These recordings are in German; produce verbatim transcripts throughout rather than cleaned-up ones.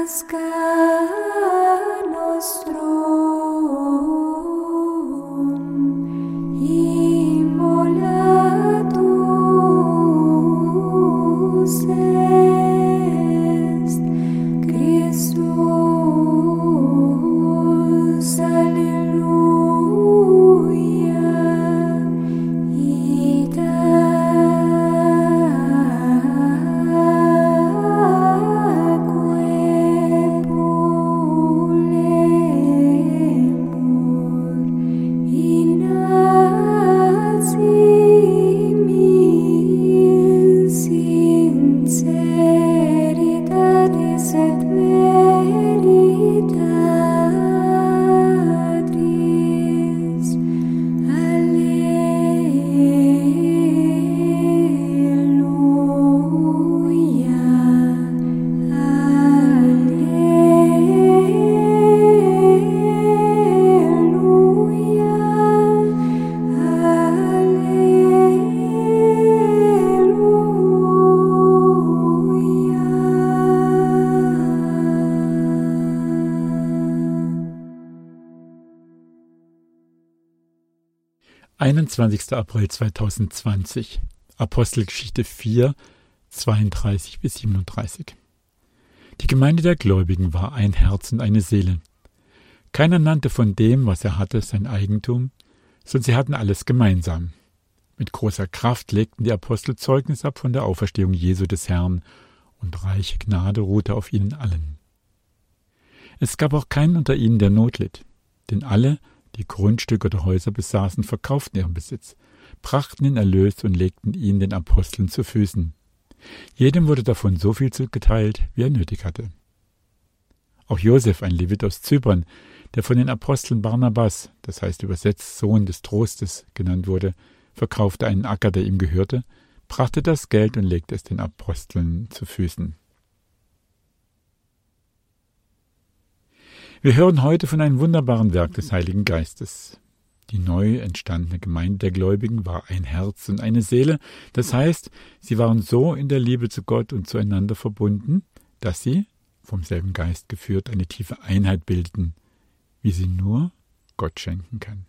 einundzwanzigster April zweitausendzwanzig, Apostelgeschichte vier, zweiunddreißig bis siebenunddreißig. Die Gemeinde der Gläubigen war ein Herz und eine Seele. Keiner nannte von dem, was er hatte, sein Eigentum, sondern sie hatten alles gemeinsam. Mit großer Kraft legten die Apostel Zeugnis ab von der Auferstehung Jesu des Herrn, und reiche Gnade ruhte auf ihnen allen. Es gab auch keinen unter ihnen, der Not litt, denn alle, die Grundstücke oder Häuser besaßen, verkauften ihren Besitz, brachten den Erlös und legten ihn den Aposteln zu Füßen. Jedem wurde davon so viel zugeteilt, wie er nötig hatte. Auch Josef, ein Levit aus Zypern, der von den Aposteln Barnabas, das heißt übersetzt Sohn des Trostes, genannt wurde, verkaufte einen Acker, der ihm gehörte, brachte das Geld und legte es den Aposteln zu Füßen. Wir hören heute von einem wunderbaren Werk des Heiligen Geistes. Die neu entstandene Gemeinde der Gläubigen war ein Herz und eine Seele, das heißt, sie waren so in der Liebe zu Gott und zueinander verbunden, dass sie, vom selben Geist geführt, eine tiefe Einheit bildeten, wie sie nur Gott schenken kann.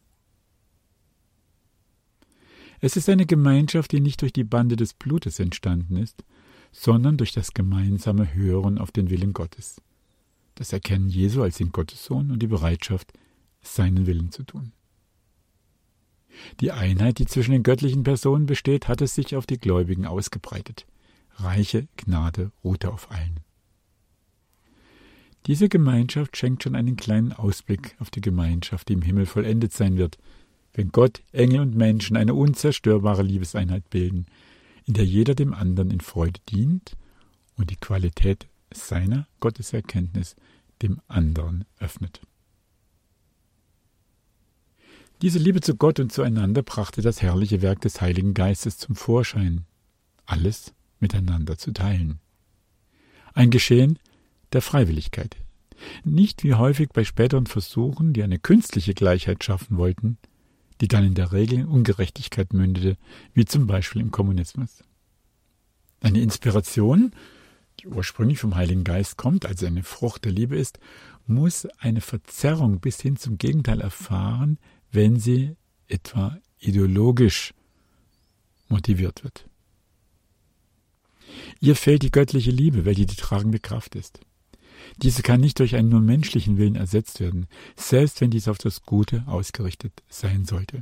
Es ist eine Gemeinschaft, die nicht durch die Bande des Blutes entstanden ist, sondern durch das gemeinsame Hören auf den Willen Gottes, das Erkennen Jesu als den Gottessohn und die Bereitschaft, seinen Willen zu tun. Die Einheit, die zwischen den göttlichen Personen besteht, hat es sich auf die Gläubigen ausgebreitet. Reiche Gnade ruhte auf allen. Diese Gemeinschaft schenkt schon einen kleinen Ausblick auf die Gemeinschaft, die im Himmel vollendet sein wird, wenn Gott, Engel und Menschen eine unzerstörbare Liebeseinheit bilden, in der jeder dem anderen in Freude dient und die Qualität seiner Gotteserkenntnis dem anderen öffnet. Diese Liebe zu Gott und zueinander brachte das herrliche Werk des Heiligen Geistes zum Vorschein, alles miteinander zu teilen. Ein Geschehen der Freiwilligkeit. Nicht wie häufig bei späteren Versuchen, die eine künstliche Gleichheit schaffen wollten, die dann in der Regel in Ungerechtigkeit mündete, wie zum Beispiel im Kommunismus. Eine Inspiration, die ursprünglich vom Heiligen Geist kommt, also eine Frucht der Liebe ist, muss eine Verzerrung bis hin zum Gegenteil erfahren, wenn sie etwa ideologisch motiviert wird. Ihr fehlt die göttliche Liebe, welche die tragende Kraft ist. Diese kann nicht durch einen nur menschlichen Willen ersetzt werden, selbst wenn dies auf das Gute ausgerichtet sein sollte.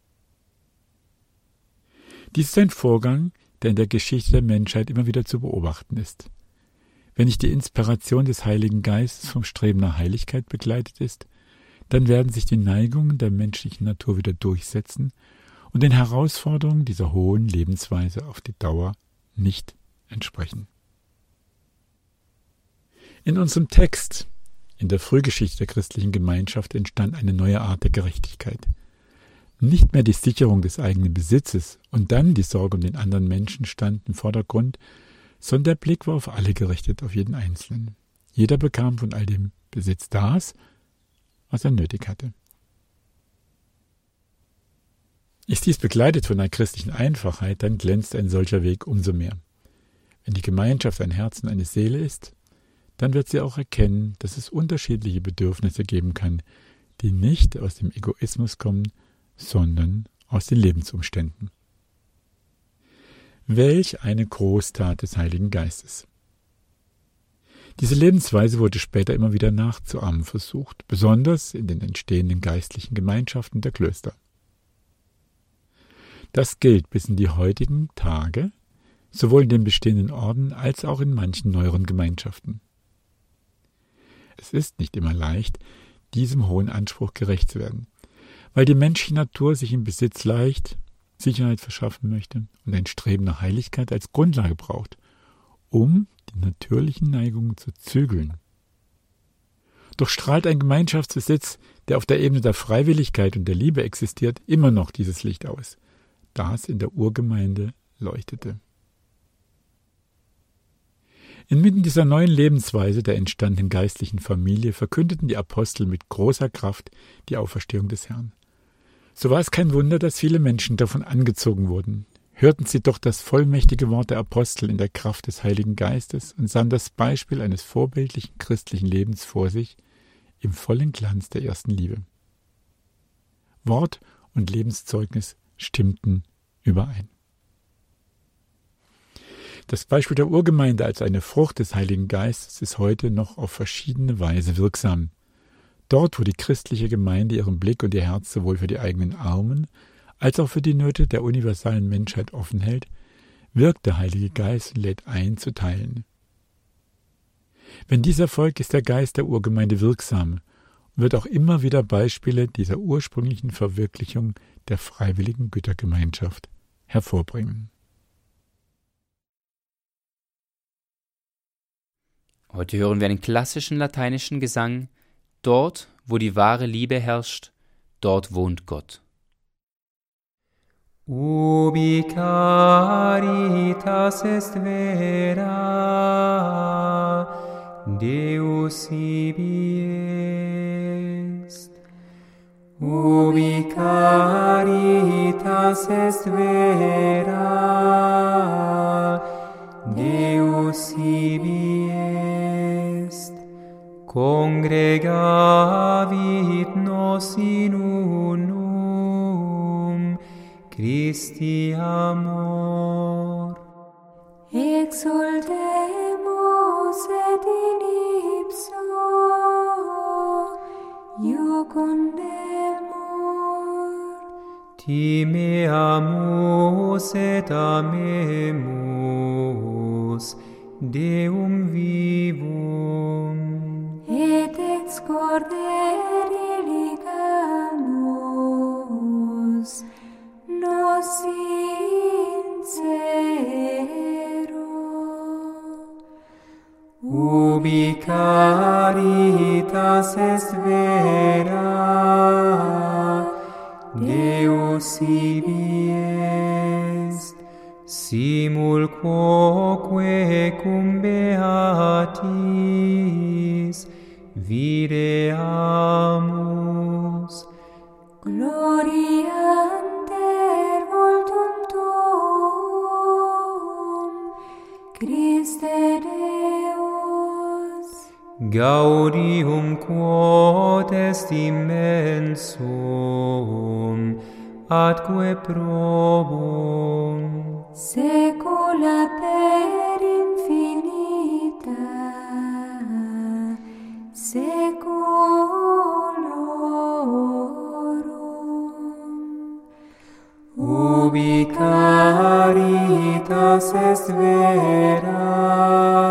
Dies ist ein Vorgang, der in der Geschichte der Menschheit immer wieder zu beobachten ist. Wenn nicht die Inspiration des Heiligen Geistes vom Streben nach Heiligkeit begleitet ist, dann werden sich die Neigungen der menschlichen Natur wieder durchsetzen und den Herausforderungen dieser hohen Lebensweise auf die Dauer nicht entsprechen. In unserem Text, in der Frühgeschichte der christlichen Gemeinschaft, entstand eine neue Art der Gerechtigkeit. Nicht mehr die Sicherung des eigenen Besitzes und dann die Sorge um den anderen Menschen stand im Vordergrund, sondern der Blick war auf alle gerichtet, auf jeden Einzelnen. Jeder bekam von all dem Besitz das, was er nötig hatte. Ist dies begleitet von einer christlichen Einfachheit, dann glänzt ein solcher Weg umso mehr. Wenn die Gemeinschaft ein Herz und eine Seele ist, dann wird sie auch erkennen, dass es unterschiedliche Bedürfnisse geben kann, die nicht aus dem Egoismus kommen, sondern aus den Lebensumständen. Welch eine Großtat des Heiligen Geistes! Diese Lebensweise wurde später immer wieder nachzuahmen versucht, besonders in den entstehenden geistlichen Gemeinschaften der Klöster. Das gilt bis in die heutigen Tage, sowohl in den bestehenden Orden als auch in manchen neueren Gemeinschaften. Es ist nicht immer leicht, diesem hohen Anspruch gerecht zu werden, weil die menschliche Natur sich im Besitz leicht Sicherheit verschaffen möchte und ein Streben nach Heiligkeit als Grundlage braucht, um die natürlichen Neigungen zu zügeln. Doch strahlt ein Gemeinschaftsbesitz, der auf der Ebene der Freiwilligkeit und der Liebe existiert, immer noch dieses Licht aus, das in der Urgemeinde leuchtete. Inmitten dieser neuen Lebensweise der entstandenen geistlichen Familie verkündeten die Apostel mit großer Kraft die Auferstehung des Herrn. So war es kein Wunder, dass viele Menschen davon angezogen wurden. Hörten sie doch das vollmächtige Wort der Apostel in der Kraft des Heiligen Geistes und sahen das Beispiel eines vorbildlichen christlichen Lebens vor sich im vollen Glanz der ersten Liebe. Wort und Lebenszeugnis stimmten überein. Das Beispiel der Urgemeinde als eine Frucht des Heiligen Geistes ist heute noch auf verschiedene Weise wirksam. Dort, wo die christliche Gemeinde ihren Blick und ihr Herz sowohl für die eigenen Armen als auch für die Nöte der universalen Menschheit offen hält, wirkt der Heilige Geist und lädt ein, zu teilen. Wenn dies erfolgt, ist der Geist der Urgemeinde wirksam und wird auch immer wieder Beispiele dieser ursprünglichen Verwirklichung der freiwilligen Gütergemeinschaft hervorbringen. Heute hören wir einen klassischen lateinischen Gesang. Dort, wo die wahre Liebe herrscht, dort wohnt Gott. Ubi caritas est vera, Deus ibi est. Ubi caritas est vera, Deus ibi est. Congregavit nos in unum Christi amor. Exultemus et in ipso iucundemur. Timeamus et amemus Deum vivum. Et ex corderi ligamus nos in cero. Ubi caritas est vera, Deus ibi est. Simul quoque cum beatis videamus. Gloriander voltum tuum, Christe Deus. Gaudium quod est immensum, atque probum. Saecula per infinita, saeculorum. Ubi caritas est vera,